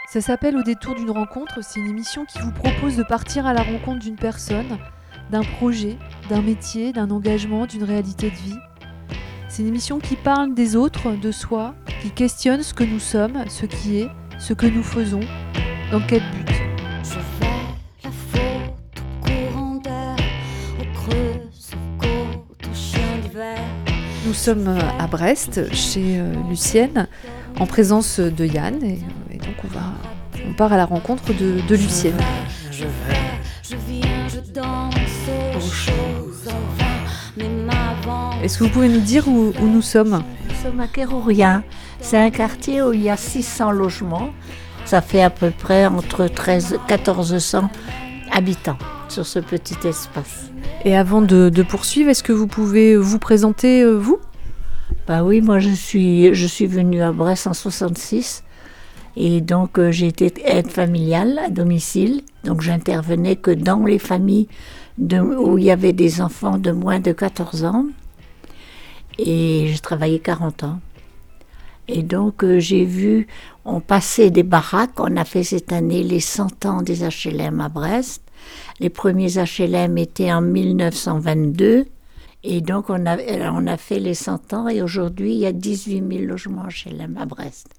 Ça s'appelle Au détour d'une rencontre. C'est une émission qui vous propose de partir à la rencontre d'une personne, d'un projet, d'un métier, d'un engagement, d'une réalité de vie. C'est une émission qui parle des autres, de soi, qui questionne ce que nous sommes, ce qui est, ce que nous faisons, dans quel but. Je fais la faute au courant d'air, au creux, au côte, au chien d'hiver. Nous sommes à Brest, chez Lucienne, en présence de Yann, et donc on part à la rencontre de Lucienne. Je viens, je danse aux choses en vain, mais m'avance. Est-ce que vous pouvez nous dire où nous sommes ? Nous sommes à Kérourien. C'est un quartier où il y a 600 logements. Ça fait à peu près entre 1400 habitants sur ce petit espace. Et avant de poursuivre, est-ce que vous pouvez vous présenter, vous ? Bah oui, moi je suis venue à Brest en 66 et donc j'ai été aide familiale à domicile. Donc j'intervenais que dans les familles où il y avait des enfants de moins de 14 ans et j'ai travaillé 40 ans. Et donc j'ai vu, on passait des baraques, on a fait cette année les 100 ans des HLM à Brest. Les premiers HLM étaient en 1922. Et donc, on a fait les 100 ans et aujourd'hui, il y a 18 000 logements HLM à Brest.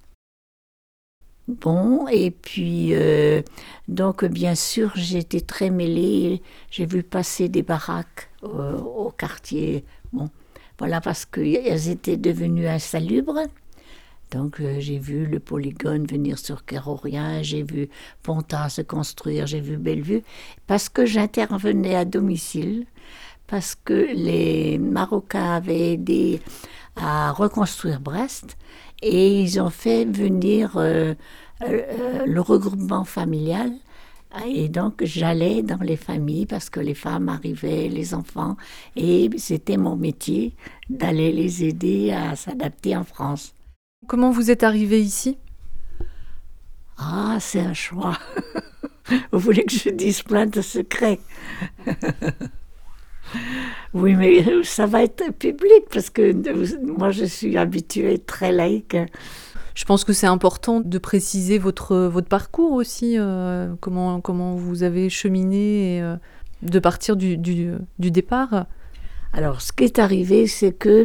Bon, et puis, donc, bien sûr, j'ai été très mêlée. J'ai vu passer des baraques au quartier. Bon, voilà, parce qu'elles étaient devenues insalubres. Donc, j'ai vu le polygone venir sur Kérourien, j'ai vu Pontin se construire, j'ai vu Bellevue, parce que j'intervenais à domicile. Parce que les Marocains avaient aidé à reconstruire Brest et ils ont fait venir le regroupement familial. Et donc, j'allais dans les familles parce que les femmes arrivaient, les enfants, et c'était mon métier d'aller les aider à s'adapter en France. Comment vous êtes arrivé ici ? Ah, c'est un choix. Vous voulez que je dise plein de secrets ? Oui, mais ça va être public parce que moi, je suis habituée très laïque. Je pense que c'est important de préciser votre parcours aussi, comment vous avez cheminé, et, de partir du départ. Alors, ce qui est arrivé, c'est que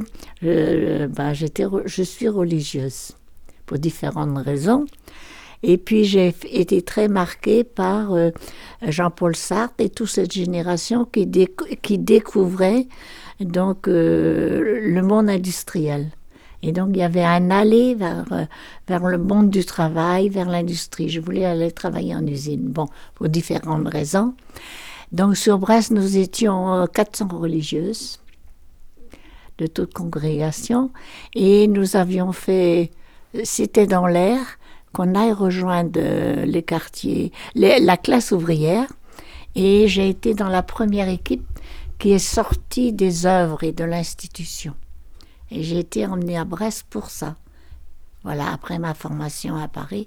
je suis religieuse pour différentes raisons. Et puis, j'ai été très marquée par Jean-Paul Sartre et toute cette génération qui découvrait donc, le monde industriel. Et donc, il y avait un aller vers le monde du travail, vers l'industrie. Je voulais aller travailler en usine, bon, pour différentes raisons. Donc, sur Brest, nous étions 400 religieuses de toute congrégation. Et nous avions fait, c'était dans l'air, qu'on aille rejoindre les quartiers, la classe ouvrière. Et j'ai été dans la première équipe qui est sortie des œuvres et de l'institution. Et j'ai été emmenée à Brest pour ça. Voilà, après ma formation à Paris.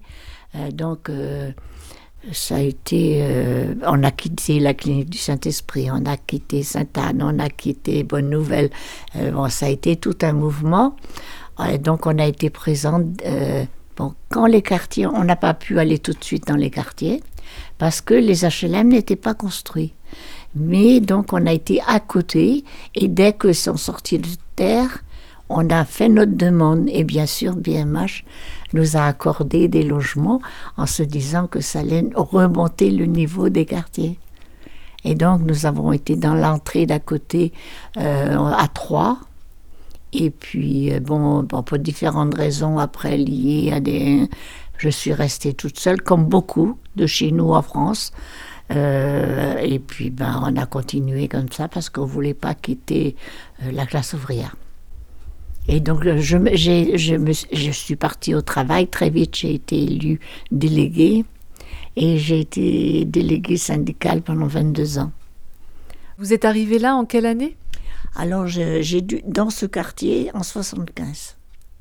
Ça a été... on a quitté la clinique du Saint-Esprit, on a quitté Sainte-Anne, on a quitté Bonne Nouvelle. Ça a été tout un mouvement. Donc on a été présente... quand les quartiers, on n'a pas pu aller tout de suite dans les quartiers parce que les HLM n'étaient pas construits. Mais donc on a été à côté et dès qu'ils sont sortis de terre, on a fait notre demande et bien sûr BMH nous a accordé des logements en se disant que ça allait remonter le niveau des quartiers. Et donc nous avons été dans l'entrée d'à côté à Troyes. Et puis, pour différentes raisons, après liées à je suis restée toute seule, comme beaucoup de chez nous en France. Et puis, on a continué comme ça parce qu'on ne voulait pas quitter la classe ouvrière. Et donc, je suis partie au travail. Très vite, j'ai été élue déléguée. Et j'ai été déléguée syndicale pendant 22 ans. Vous êtes arrivée là en quelle année ? Alors, j'ai dû dans ce quartier en 75.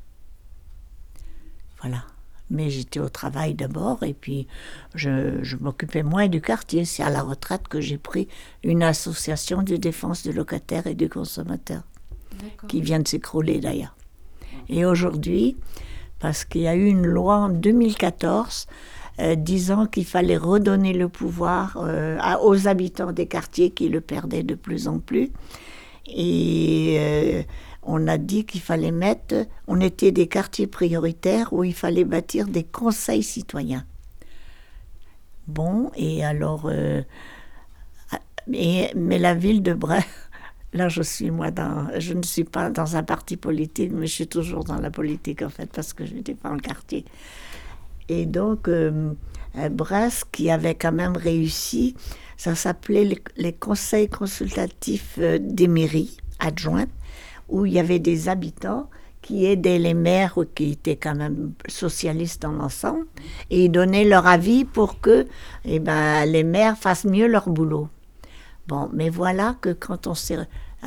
Voilà. Mais j'étais au travail d'abord et puis je m'occupais moins du quartier. C'est à la retraite que j'ai pris une association de défense du locataire et du consommateur. D'accord. Qui vient de s'écrouler d'ailleurs. Et aujourd'hui, parce qu'il y a eu une loi en 2014 disant qu'il fallait redonner le pouvoir aux habitants des quartiers qui le perdaient de plus en plus. Et on a dit qu'il fallait on était des quartiers prioritaires où il fallait bâtir des conseils citoyens. Bon, et alors, mais la ville de Brest, là je ne suis pas dans un parti politique, mais je suis toujours dans la politique en fait, parce que je défends le quartier. Et donc, Brest, qui avait quand même réussi, ça s'appelait les conseils consultatifs des mairies adjointes, où il y avait des habitants qui aidaient les maires qui étaient quand même socialistes dans l'ensemble, et ils donnaient leur avis pour que les maires fassent mieux leur boulot. Bon, mais voilà que quand on s'est...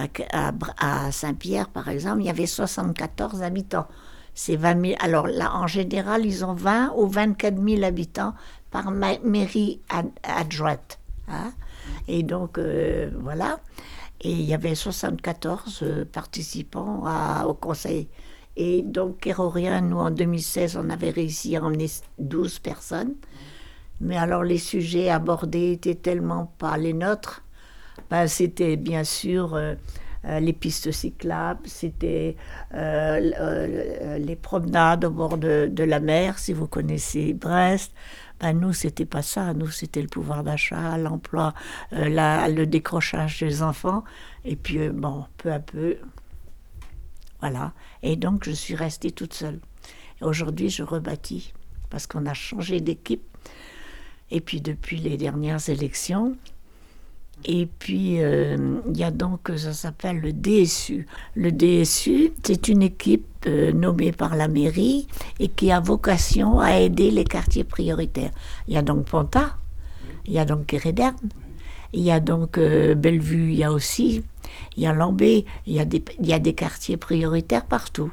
À Saint-Pierre, par exemple, il y avait 74 habitants. C'est 20 000. Alors là, en général, ils ont 20 ou 24 000 habitants par mairie adjointe. Hein? Et donc, voilà. Et il y avait 74 participants au conseil. Et donc, Kérorien, nous, en 2016, on avait réussi à emmener 12 personnes. Mais alors, les sujets abordés étaient tellement pas les nôtres. C'était bien sûr les pistes cyclables, c'était les promenades au bord de la mer, si vous connaissez Brest. Nous, c'était pas ça. Nous, c'était le pouvoir d'achat, l'emploi, le décrochage des enfants. Et puis, peu à peu, voilà. Et donc, je suis restée toute seule. Et aujourd'hui, je rebâtis, parce qu'on a changé d'équipe. Et puis, depuis les dernières élections... Et puis, il y a donc, ça s'appelle le DSU. Le DSU, c'est une équipe nommée par la mairie et qui a vocation à aider les quartiers prioritaires. Il y a donc Ponta, il y a donc Kéréderne, il y a donc Bellevue, il y a aussi, il y a Lambé, il y a des quartiers prioritaires partout.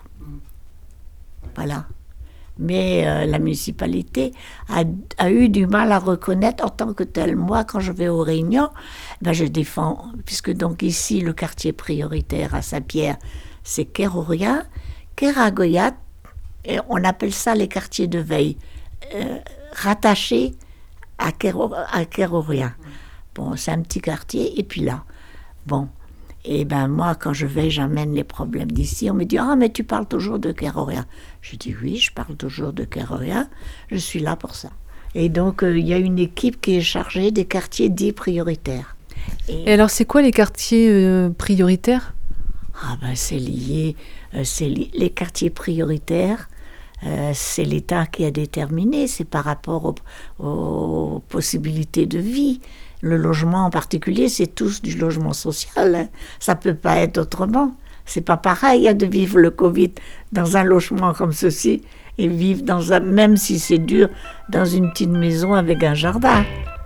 Voilà. Mais la municipalité a eu du mal à reconnaître en tant que tel. Moi, quand je vais aux réunions, je défends, puisque donc ici, le quartier prioritaire à Saint-Pierre, c'est Kérorien, Kéragoyat, et on appelle ça les quartiers de veille, rattachés à Kérorien. Bon, c'est un petit quartier, et puis là, bon... Et moi, quand je vais, j'amène les problèmes d'ici. On me dit « Ah, mais tu parles toujours de Kérorien ». Je dis « Oui, je parle toujours de Kérorien. Je suis là pour ça ». Et donc, il y a une équipe qui est chargée des quartiers dits prioritaires. Et alors, c'est quoi les quartiers prioritaires ? C'est lié... les quartiers prioritaires, c'est l'État qui a déterminé. C'est par rapport aux possibilités de vie. Le logement en particulier, c'est tous du logement social. Hein. Ça ne peut pas être autrement. C'est pas pareil de vivre le Covid dans un logement comme ceci et vivre même si c'est dur, dans une petite maison avec un jardin.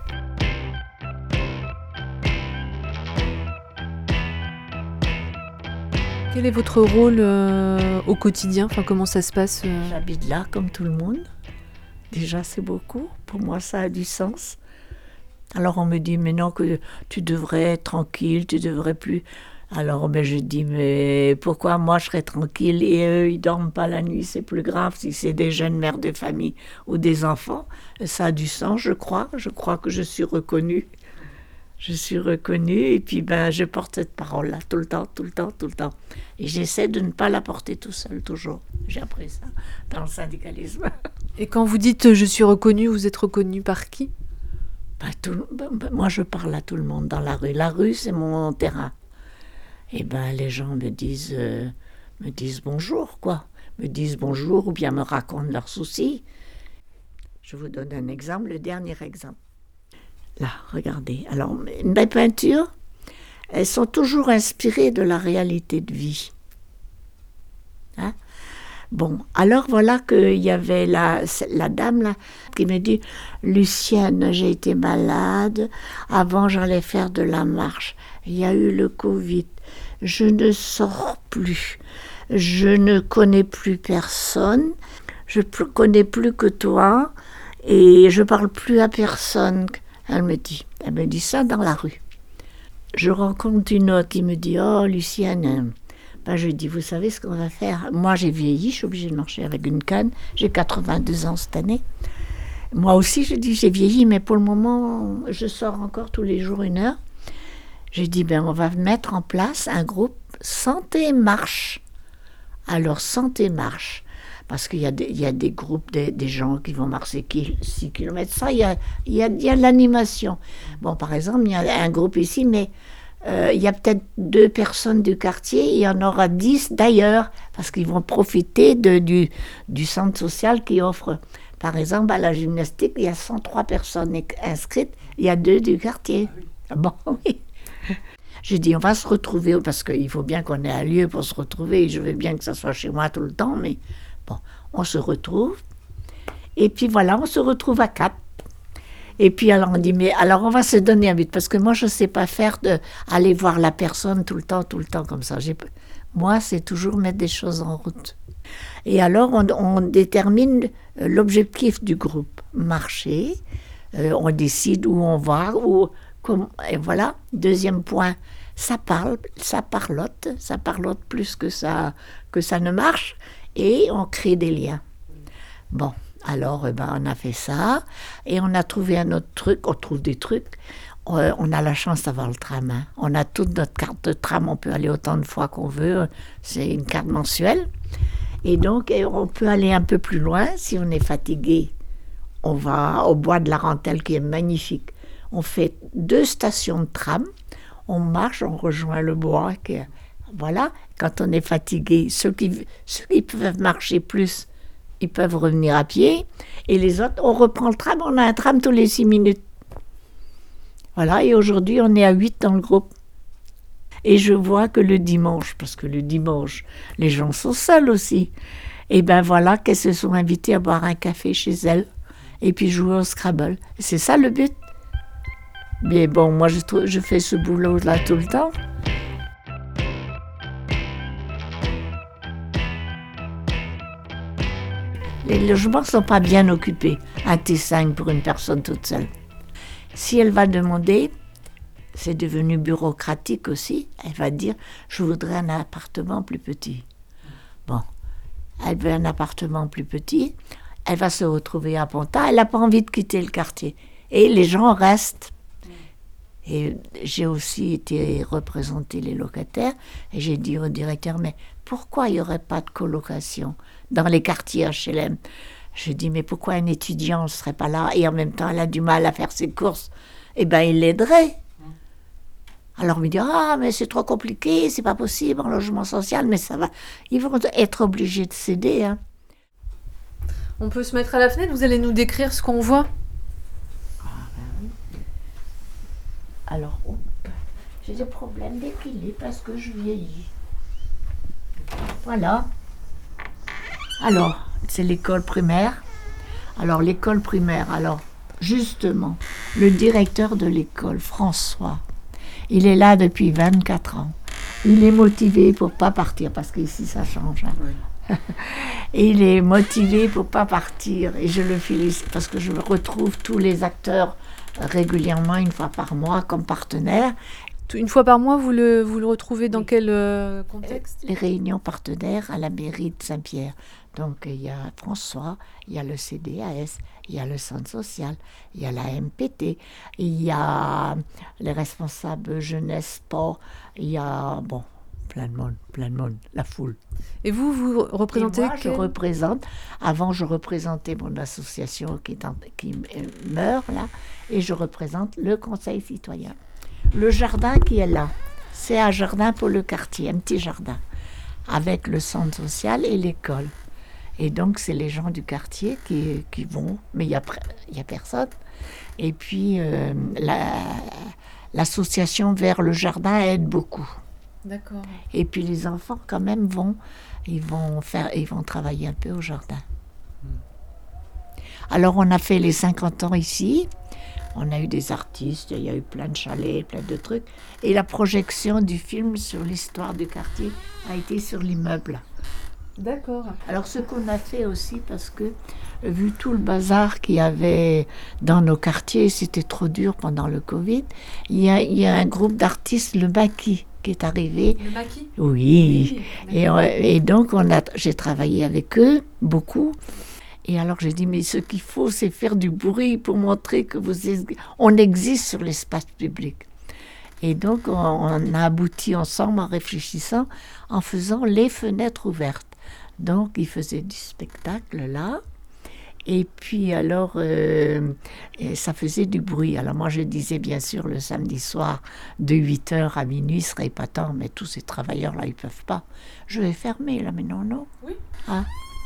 Quel est votre rôle au quotidien ? Comment ça se passe J'habite là comme tout le monde. Déjà, c'est beaucoup. Pour moi, ça a du sens. Alors on me dit, mais non, que tu devrais être tranquille, tu devrais plus... Alors je dis, mais pourquoi moi je serais tranquille et eux ils dorment pas la nuit, c'est plus grave si c'est des jeunes mères de famille ou des enfants. Ça a du sens, je crois que je suis reconnue. Je suis reconnue et puis je porte cette parole-là tout le temps. Et j'essaie de ne pas la porter tout seul, toujours. J'ai appris ça dans le syndicalisme. Et quand vous dites « je suis reconnue », vous êtes reconnue par qui ? Moi, je parle à tout le monde dans la rue. La rue, c'est mon terrain. Et les gens me disent bonjour, quoi. Me disent bonjour ou bien me racontent leurs soucis. Je vous donne un exemple, le dernier exemple. Là, regardez. Alors, mes peintures, elles sont toujours inspirées de la réalité de vie. Hein? Bon, alors voilà qu'il y avait la dame là qui me dit « Lucienne, j'ai été malade, avant j'allais faire de la marche, il y a eu le Covid, je ne sors plus, je ne connais plus personne, je connais plus que toi et je parle plus à personne. » Elle me dit ça dans la rue. Je rencontre une autre qui me dit « Oh Lucienne », je lui dis, vous savez ce qu'on va faire ? Moi, j'ai vieilli, je suis obligée de marcher avec une canne. J'ai 82 ans cette année. Moi aussi, je dis, j'ai vieilli, mais pour le moment, je sors encore tous les jours 1 heure. J'ai dit, on va mettre en place un groupe Santé Marche. Alors, Santé Marche, parce qu'il y a des groupes, des gens qui vont marcher 6 km. Ça, il y a l'animation. Bon, par exemple, il y a un groupe ici, mais il y a peut-être 2 personnes du quartier, il y en aura 10 d'ailleurs, parce qu'ils vont profiter du centre social qui offre. Par exemple, à la gymnastique, il y a 103 personnes inscrites, il y a 2 du quartier. Bon, oui. J'ai dit, on va se retrouver, parce qu'il faut bien qu'on ait un lieu pour se retrouver, je veux bien que ça soit chez moi tout le temps, mais bon, on se retrouve. Et puis voilà, on se retrouve à 4. Et puis alors on dit, mais alors on va se donner un but, parce que moi je ne sais pas faire aller voir la personne tout le temps comme ça. Moi, c'est toujours mettre des choses en route. Et alors on détermine l'objectif du groupe, marcher, on décide où on va, et voilà. Deuxième point, ça parlote plus que ça ne marche, et on crée des liens. Bon, alors on a fait ça, et on a trouvé un autre truc, on trouve des trucs. On a la chance d'avoir le tram, hein. On a toute notre carte de tram, on peut aller autant de fois qu'on veut, c'est une carte mensuelle. Et donc, on peut aller un peu plus loin, si on est fatigué. On va au bois de la Rentelle, qui est magnifique. On fait 2 stations de tram, on marche, on rejoint le bois. Voilà, quand on est fatigué, ceux qui peuvent marcher plus, ils peuvent revenir à pied. Et les autres, on reprend le tram, on a un tram tous les 6 minutes. Voilà, et aujourd'hui, on est à 8 dans le groupe. Et je vois que le dimanche, parce que le dimanche, les gens sont seuls aussi, et voilà qu'elles se sont invitées à boire un café chez elles, et puis jouer au Scrabble. C'est ça le but. Mais bon, moi je fais ce boulot-là tout le temps. Les logements ne sont pas bien occupés. Un T5 pour une personne toute seule. Si elle va demander, c'est devenu bureaucratique aussi, elle va dire « je voudrais un appartement plus petit ». Bon, elle veut un appartement plus petit, elle va se retrouver à Ponta, elle n'a pas envie de quitter le quartier. Et les gens restent. Et j'ai aussi été représenter les locataires, et j'ai dit au directeur « mais pourquoi il n'y aurait pas de colocation dans les quartiers HLM ?» Je dis, mais pourquoi un étudiant ne serait pas là et en même temps elle a du mal à faire ses courses? Il l'aiderait. Alors on me dit, mais c'est trop compliqué, c'est pas possible en logement social, mais ça va. Ils vont être obligés de céder. Hein. On peut se mettre à la fenêtre, vous allez nous décrire ce qu'on voit? Oui. Alors, j'ai des problèmes d'équilibre parce que je vieillis. Voilà. Alors, c'est l'école primaire. Alors, l'école primaire, justement, le directeur de l'école, François, il est là depuis 24 ans. Il est motivé pour ne pas partir, parce qu'ici, ça change. Hein. Oui. Il est motivé pour ne pas partir, et je le félicite, parce que je retrouve tous les acteurs régulièrement, 1 fois par mois, comme partenaires. 1 fois par mois, vous le retrouvez dans quel contexte? Les réunions partenaires à la mairie de Saint-Pierre. Donc, il y a François, il y a le CDAS, il y a le centre social, il y a la MPT, il y a les responsables jeunesse, sport, il y a, plein de monde, la foule. Et vous représentez? Et moi, je représente, avant je représentais mon association qui meurt là, et je représente le Conseil citoyen. Le jardin qui est là, c'est un jardin pour le quartier, un petit jardin, avec le centre social et l'école. Et donc, c'est les gens du quartier qui vont, mais il y a personne. Et puis, l'association Vers le Jardin aide beaucoup. D'accord. Et puis, les enfants, quand même, ils vont travailler un peu au jardin. Alors, on a fait les 50 ans ici. On a eu des artistes, il y a eu plein de chalets, plein de trucs. Et la projection du film sur l'histoire du quartier a été sur l'immeuble. D'accord. Alors, ce qu'on a fait aussi, parce que vu tout le bazar qu'il y avait dans nos quartiers, c'était trop dur pendant le Covid, il y a un groupe d'artistes, le Maquis, qui est arrivé. Le Maquis? Oui. Et donc, j'ai travaillé avec eux, beaucoup. Et alors j'ai dit, mais ce qu'il faut, c'est faire du bruit pour montrer que on existe sur l'espace public. Et donc on a abouti ensemble en réfléchissant, en faisant les fenêtres ouvertes. Donc ils faisaient du spectacle là. Et puis alors, et ça faisait du bruit. Alors moi je disais bien sûr le samedi soir, de 8h à minuit, ce serait épatant, mais tous ces travailleurs-là, ils ne peuvent pas. Je vais fermer là, mais non. Oui. Ah.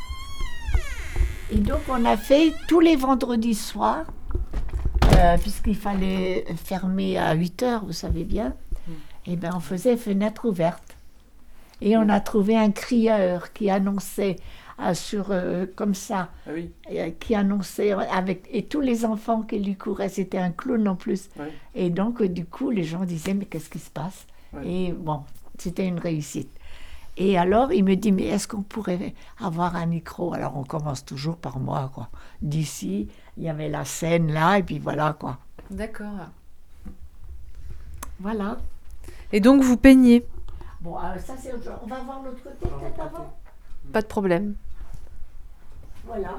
Et donc on a fait tous les vendredis soirs, puisqu'il fallait fermer à 8h, vous savez bien, et bien on faisait fenêtre ouverte. Et on a trouvé un crieur qui annonçait comme ça, Ah oui. qui annonçait et tous les enfants qui lui couraient, c'était un clown en plus. Ouais. Et donc du coup les gens disaient mais qu'est-ce qui se passe? Ouais. Et bon, c'était une réussite. Et alors il me dit mais est-ce qu'on pourrait avoir un micro? Alors on commence toujours par moi quoi. D'ici il y avait la scène là et puis voilà quoi. D'accord. Voilà. Et donc vous peignez? Bon ça c'est autre chose. On va voir l'autre côté peut-être avant. Pas de problème. Voilà.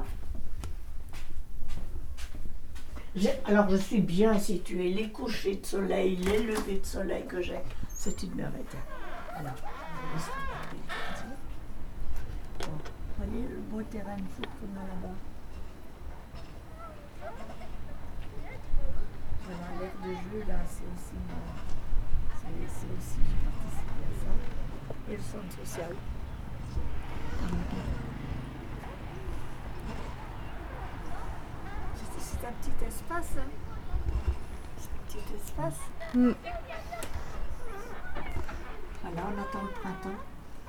Alors je suis bien située, les couchers de soleil, les levées de soleil que j'ai, c'est une merveille. Alors, bon, vous voyez le beau terrain de foot qu'on a là-bas. Voilà, l'air de jeu là, c'est aussi, j'ai participé à ça. Et le centre social. C'est un petit espace. C'est un petit espace. Voilà, on attend le printemps.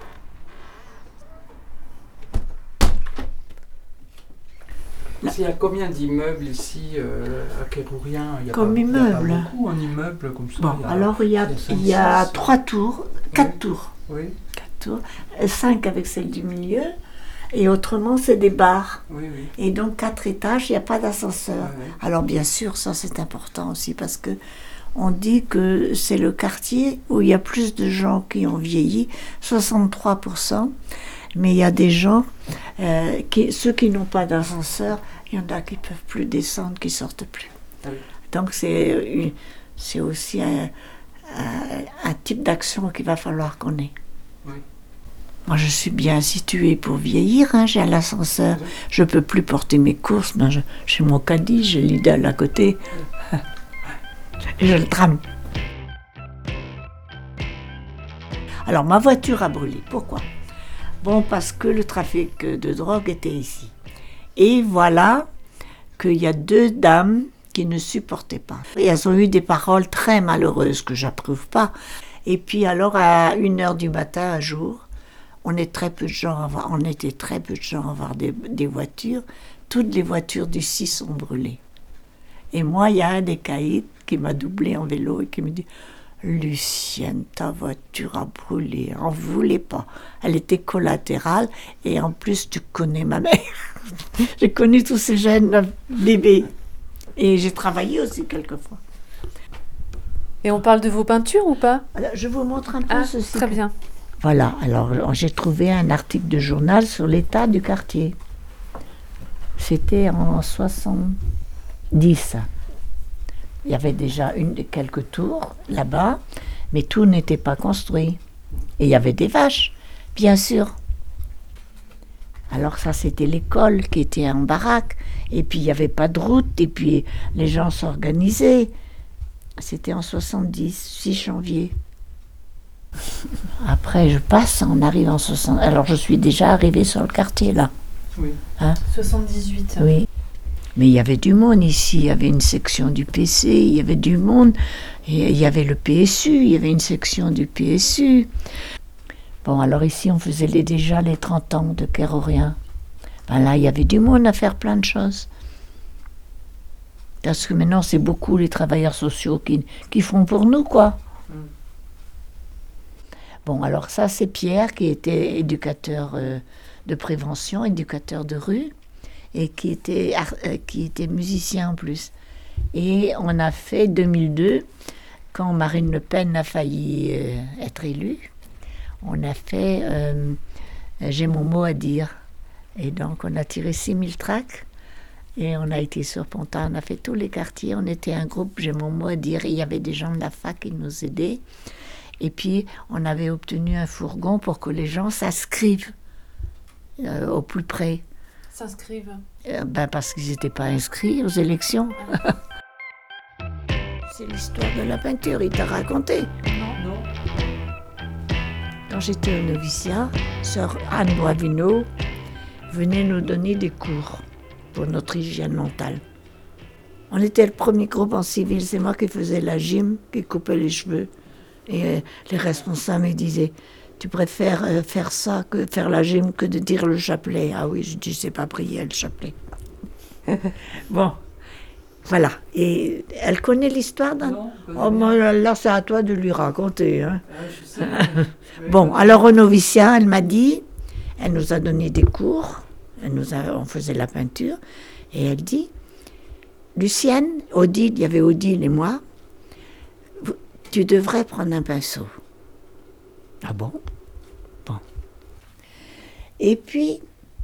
Il y a combien d'immeubles ici à Kérourien? Comme Il y a immeuble. pas beaucoup en immeuble comme ça. Bon, alors il y a 5, 3 tours, 4 Oui. tours. Oui, 4 tours, 5 avec celle du milieu. Et autrement, c'est des bars. oui. Et donc 4 étages, il n'y a pas d'ascenseur. Ouais. Alors bien sûr, ça c'est important aussi parce que on dit que c'est le quartier où il y a plus de gens qui ont vieilli, 63%. Mais il y a des gens, ceux qui n'ont pas d'ascenseur, il y en a qui ne peuvent plus descendre, qui ne sortent plus. Ah oui. Donc c'est aussi un type d'action qu'il va falloir qu'on ait. Oui. Moi, je suis bien située pour vieillir, hein, j'ai l'ascenseur. Je ne peux plus porter mes courses, mais j'ai mon caddie, j'ai Lidl à côté. Et je le trame. Alors, ma voiture a brûlé. Pourquoi? Bon, parce que le trafic de drogue était ici. Et voilà qu'il y a 2 dames qui ne supportaient pas. Et elles ont eu des paroles très malheureuses que j'approuve pas. Et puis alors, à 1h du matin, un jour, on était très peu de gens à voir des voitures. Toutes les voitures du 6 ont brûlé. Et moi, il y a un des caïds qui m'a doublé en vélo et qui me dit « Lucienne, ta voiture a brûlé, on ne voulait pas. » Elle était collatérale et en plus, tu connais ma mère. J'ai connu tous ces jeunes bébés. Et j'ai travaillé aussi quelquefois. Et on parle de vos peintures ou pas? Alors, je vous montre un peu ceci. Très bien. Voilà, alors j'ai trouvé un article de journal sur l'état du quartier. C'était en 70. Il y avait déjà quelques tours là-bas, mais tout n'était pas construit. Et il y avait des vaches, bien sûr. Alors ça, c'était l'école qui était en baraque. Et puis il n'y avait pas de route, et puis les gens s'organisaient. C'était en 70, 6 janvier. Après, je passe, on arrive en 60. Alors, je suis déjà arrivée sur le quartier, là. Oui. Hein? 78. Oui. Mais il y avait du monde ici. Il y avait une section du PC, il y avait du monde. Et il y avait le PSU, il y avait une section du PSU. Bon, alors ici, on faisait déjà les 30 ans de Kérourien. Ben là, il y avait du monde à faire plein de choses. Parce que maintenant, c'est beaucoup les travailleurs sociaux qui font pour nous, quoi. Bon, alors ça, c'est Pierre qui était éducateur de prévention, éducateur de rue, et qui était musicien en plus. Et on a fait 2002, quand Marine Le Pen a failli être élue, on a fait J'ai mon mot à dire. Et donc, on a tiré 6000 tracts. Et on a été sur Ponta, on a fait tous les quartiers. On était un groupe, j'ai mon mot à dire. Il y avait des gens de la fac qui nous aidaient. Et puis, on avait obtenu un fourgon pour que les gens s'inscrivent au plus près. S'inscrivent Parce qu'ils n'étaient pas inscrits aux élections. C'est l'histoire de la peinture, il t'a raconté. Non. Quand j'étais au noviciat, sœur Anne Boivino venait nous donner des cours pour notre hygiène mentale. On était le premier groupe en civil, c'est moi qui faisais la gym, qui coupait les cheveux. Et les responsables me disaient, tu préfères faire ça que faire la gym que de dire le chapelet. Ah oui, je dis, c'est pas prier le chapelet. Bon, voilà. Et elle connaît l'histoire d'un... Non, Oh, moi, là, c'est à toi de lui raconter. Hein. je sais. Bon, alors au noviciat, elle m'a dit, elle nous a donné des cours, on faisait la peinture, et elle dit, Lucienne, Odile, il y avait Odile et moi, tu devrais prendre un pinceau. Ah bon? Bon. Et puis,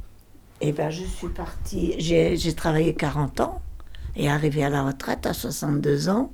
je suis partie, j'ai travaillé 40 ans, et arrivée à la retraite à 62 ans,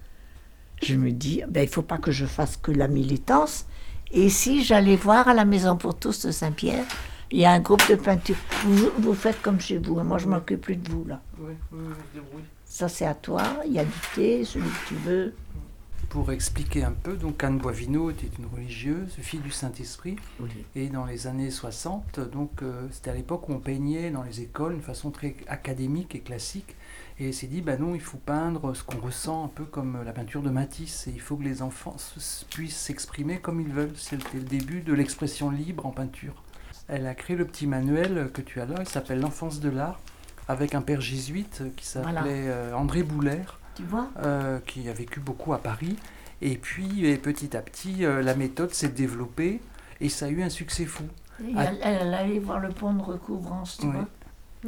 je me dis, il ne faut pas que je fasse que la militance. Et si j'allais voir à la Maison pour tous de Saint-Pierre, il y a un groupe de peinture. Vous faites comme chez vous, moi je ne m'occupe plus de vous là. Oui, je débrouille. Ça c'est à toi, il y a du thé, celui que tu veux. Pour expliquer un peu, donc Anne Boivino était une religieuse, fille du Saint-Esprit, Oui. et dans les années 60, c'était à l'époque où on peignait dans les écoles d'une façon très académique et classique, et elle s'est dit, non, il faut peindre ce qu'on ressent un peu comme la peinture de Matisse, et il faut que les enfants puissent s'exprimer comme ils veulent. C'était le début de l'expression libre en peinture. Elle a créé le petit manuel que tu as là, il s'appelle L'enfance de l'art, avec un père jésuite qui s'appelait André Boulaire, Tu vois? qui a vécu beaucoup à Paris. Et puis, petit à petit, la méthode s'est développée et ça a eu un succès fou. Elle allait voir le pont de recouvrance, tu Oui. vois.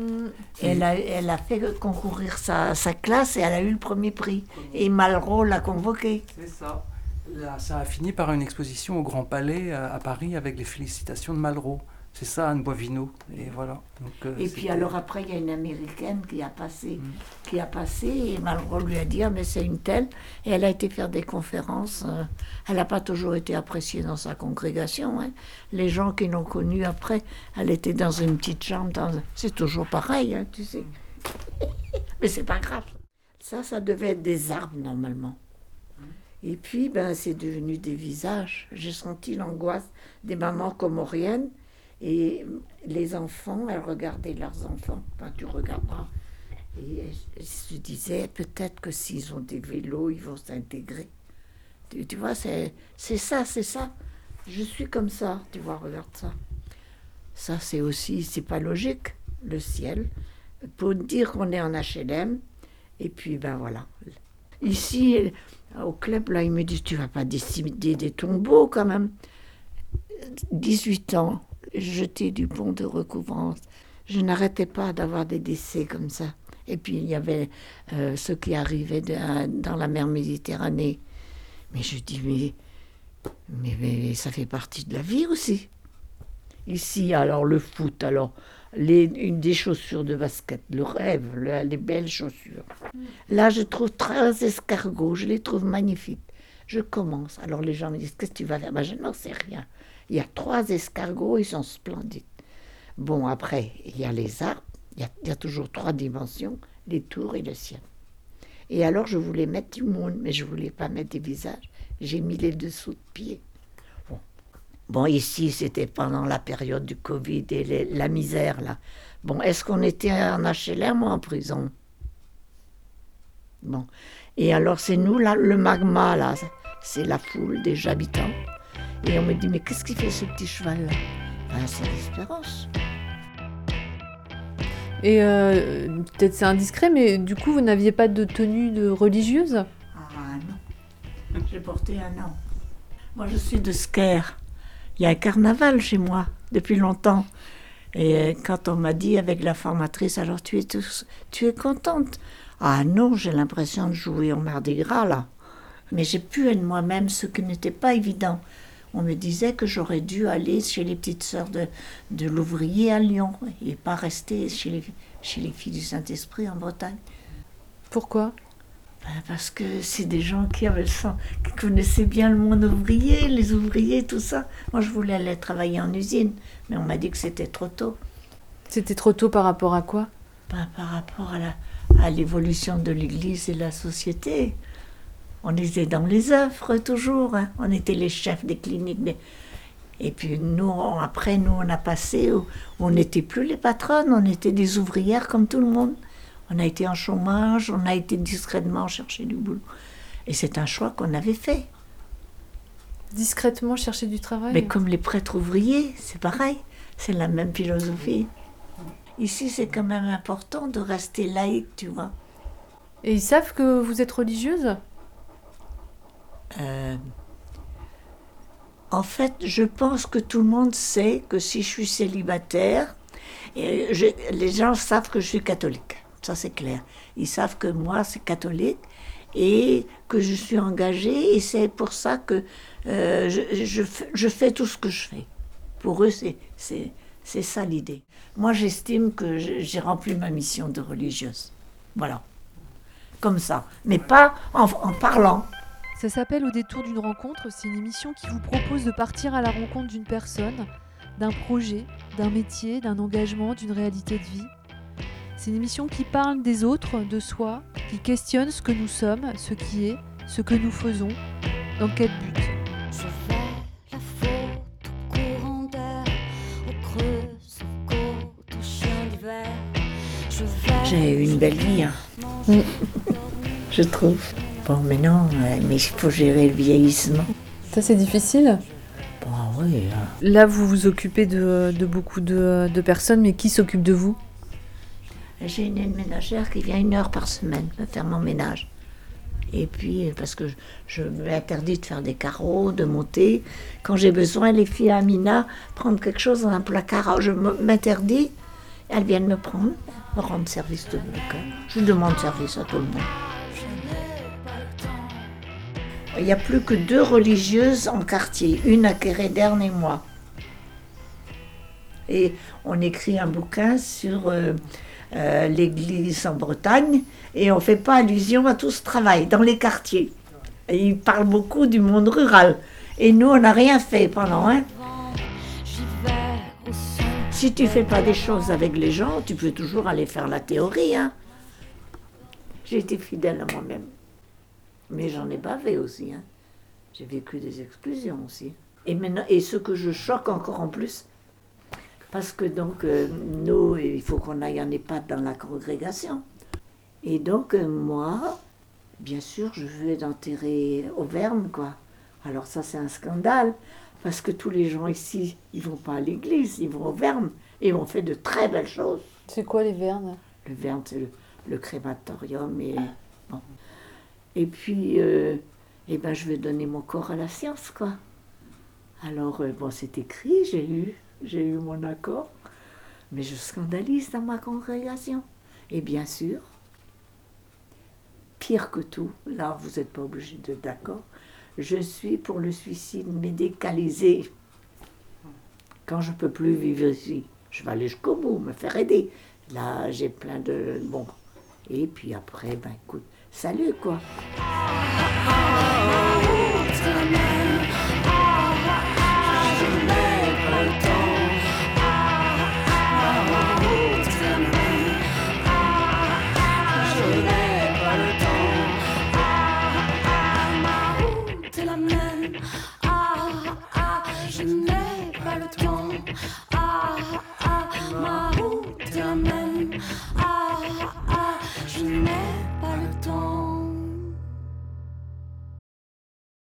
Et elle a fait concourir sa classe et elle a eu le premier prix. Et Malraux l'a convoquée. C'est ça. Là, ça a fini par une exposition au Grand Palais à Paris avec les félicitations de Malraux. C'est ça, Anne Boivino. Et voilà. Donc, Et puis alors après, il y a une Américaine qui a passé et Malraux lui a dit, mais c'est une telle. Et elle a été faire des conférences. Elle n'a pas toujours été appréciée dans sa congrégation. Hein. Les gens qui l'ont connue après, elle était dans une petite chambre. C'est toujours pareil, hein, tu sais. Mais c'est pas grave. Ça devait être des arbres normalement. Et puis, c'est devenu des visages. J'ai senti l'angoisse des mamans comoriennes. Et les enfants, elles regardaient leurs enfants. Tu regarderas. Et elles se disaient, peut-être que s'ils ont des vélos, ils vont s'intégrer. Tu vois, c'est ça. Je suis comme ça, tu vois, regarde ça. Ça, c'est aussi, c'est pas logique, le ciel. Pour dire qu'on est en HLM, et puis, voilà. Ici, au club, là, ils me disent, tu vas pas décider des tombeaux, quand même. 18 ans. Jeté du pont de recouvrance. Je n'arrêtais pas d'avoir des décès comme ça. Et puis il y avait ceux qui arrivaient dans la mer Méditerranée. Mais je dis, mais ça fait partie de la vie aussi. Ici, alors le foot, alors des chaussures de basket, le rêve, les belles chaussures. Là, je trouve 13 escargots, je les trouve magnifiques. Je commence. Alors les gens me disent, qu'est-ce que tu vas faire? Je n'en sais rien. Il y a 3 escargots, ils sont splendides. Bon, après, il y a les arbres, il y a toujours 3 dimensions, les tours et le ciel. Et alors, je voulais mettre du monde, mais je ne voulais pas mettre des visages. J'ai mis les dessous de pied. Bon, ici, c'était pendant la période du Covid et la misère, là. Bon, est-ce qu'on était en HLM ou en prison? Bon. Et alors, c'est nous, là, le magma, là, c'est la foule des habitants. Et on me dit, mais qu'est-ce qu'il fait ce petit cheval-là? C'est l'espérance. Et peut-être c'est indiscret, mais du coup, vous n'aviez pas de tenue de religieuse? Ah non, j'ai porté un an. Moi, je suis de Sker. Il y a un carnaval chez moi, depuis longtemps. Et quand on m'a dit avec la formatrice, alors tu es contente? Ah non, j'ai l'impression de jouer au Mardi Gras, là. Mais j'ai pu être moi-même, ce qui n'était pas évident. On me disait que j'aurais dû aller chez les petites sœurs de l'ouvrier à Lyon et pas rester chez les filles du Saint-Esprit en Bretagne. Pourquoi? Parce que c'est des gens qui connaissaient bien le monde ouvrier, les ouvriers, tout ça. Moi, je voulais aller travailler en usine, mais on m'a dit que c'était trop tôt. C'était trop tôt par rapport à quoi? Par rapport à l'évolution de l'Église et de la société. On était dans les œuvres toujours, hein. On était les chefs des cliniques. Et puis après, on a passé où on n'était plus les patronnes, on était des ouvrières comme tout le monde. On a été en chômage, on a été discrètement chercher du boulot. Et c'est un choix qu'on avait fait. Discrètement chercher du travail? Mais comme les prêtres ouvriers, c'est pareil, c'est la même philosophie. Ici, c'est quand même important de rester laïque, tu vois. Et ils savent que vous êtes religieuse? En fait, je pense que tout le monde sait que si je suis célibataire, les gens savent que je suis catholique. Ça, c'est clair. Ils savent que moi, c'est catholique et que je suis engagée. Et c'est pour ça que je fais tout ce que je fais. Pour eux, c'est ça l'idée. Moi, j'estime que j'ai rempli ma mission de religieuse. Voilà. Comme ça. Mais pas en parlant. Ça s'appelle Au détour d'une rencontre. C'est une émission qui vous propose de partir à la rencontre d'une personne, d'un projet, d'un métier, d'un engagement, d'une réalité de vie. C'est une émission qui parle des autres, de soi, qui questionne ce que nous sommes, ce qui est, ce que nous faisons, dans quel but. Je fais la faute au courant d'air, au creux, aux côtes, aux chiens d'hiver. J'ai eu une belle vie, hein. Je trouve. Bon, mais non, mais il faut gérer le vieillissement. Ça, c'est difficile? Bon, oui. Là, vous vous occupez de beaucoup de personnes, mais qui s'occupe de vous? J'ai une aide ménagère qui vient 1 heure par semaine me faire mon ménage. Et puis, parce que je m'interdis de faire des carreaux, de monter. Quand j'ai besoin, les filles à Amina, prendre quelque chose dans un placard, je m'interdis. Elles viennent me prendre, me rendre service de mon cœur. Je demande service à tout le monde. Il n'y a plus que 2 religieuses en quartier, une à Kéréderne et moi. Et on écrit un bouquin sur l'église en Bretagne et on ne fait pas allusion à tout ce travail dans les quartiers. Et il parle beaucoup du monde rural. Et nous, on n'a rien fait pendant, hein. Si tu ne fais pas des choses avec les gens, tu peux toujours aller faire la théorie, hein. J'ai été fidèle à moi-même. Mais j'en ai bavé aussi, hein. J'ai vécu des exclusions aussi. Et maintenant, et ce que je choque encore en plus, parce que donc, nous, il faut qu'on aille en EHPAD dans la congrégation. Et donc, moi, bien sûr, je vais enterrer Auvergne, quoi. Alors ça, c'est un scandale, parce que tous les gens ici, ils vont pas à l'église, ils vont au Verne, et on fait de très belles choses. C'est quoi les Vernes? Le Verne, c'est le crématorium, et bon. Et puis, eh ben, je vais donner mon corps à la science, quoi. Alors, bon, c'est écrit, j'ai eu mon accord, mais je scandalise dans ma congrégation. Et bien sûr, pire que tout, là, vous n'êtes pas obligé d'être d'accord, je suis pour le suicide médicalisé. Quand je ne peux plus vivre ici, je vais aller jusqu'au bout, me faire aider. Là, j'ai plein de... Bon. Et puis après, ben écoute, salut, quoi. Je